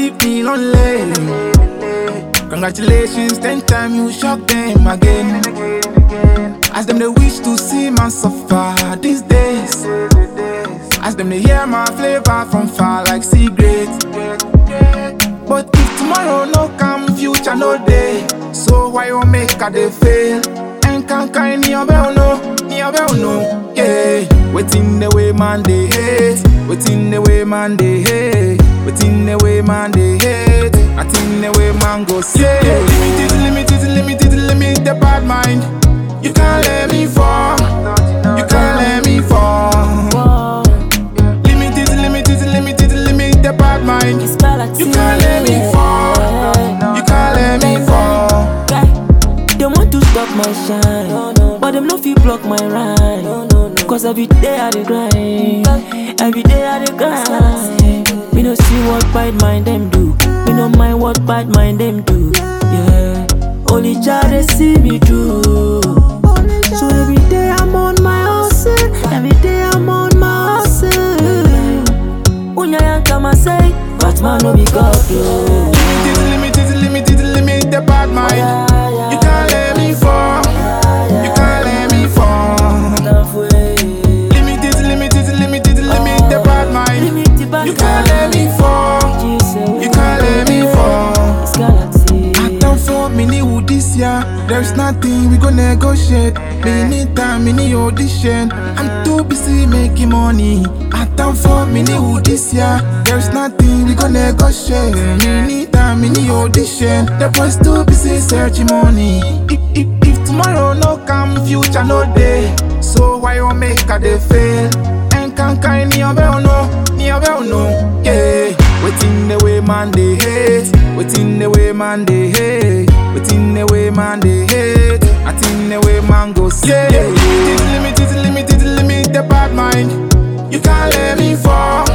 leave me lonely. Congratulations, 10 times you shock them again. As them they wish to see man suffer these days. As them they hear my flavor from far like cigarettes. But if tomorrow no come, future no day. So why you make a they fail? And can't kind near bell no, yeah. Waiting the way man they hate, waiting the way man they hate, waiting the way man they hate. I think the way man go say, limit the bad mind. You can't let me fall, you can't let me fall. Limit the bad mind. You can't let me fall, you can't let me fall. They want to stop my shine, but them no fit block my rhyme. Cause every day I dey grind, every day I dey grind. Me no see what bad mind them do, me no mind what bad mind them do. Yeah, only Jah they see me through. So every day I'm on my hustle, every day I'm on my hustle. Unya yanka ma say, but man no be God though. Limit the bad mind. You can't let me fall, you can't let me fall. Limit the bad mind. You can't let me fall, you can't let me fall. I don't for mini wood this year. There's nothing we gonna negotiate. Me need time, me need audition. I'm too busy making money. I don't for mini wood this year. There's nothing we gonna negotiate. Me need time, me need audition. The boys too busy searching money. If tomorrow no come, future no day. So why you make a they fail? And can't kind near bell no, yeah. Waiting the way man they hate, waiting the way man they hate, waiting the way man they hate. I think the way man go say, limit the bad mind. You can't let me fall,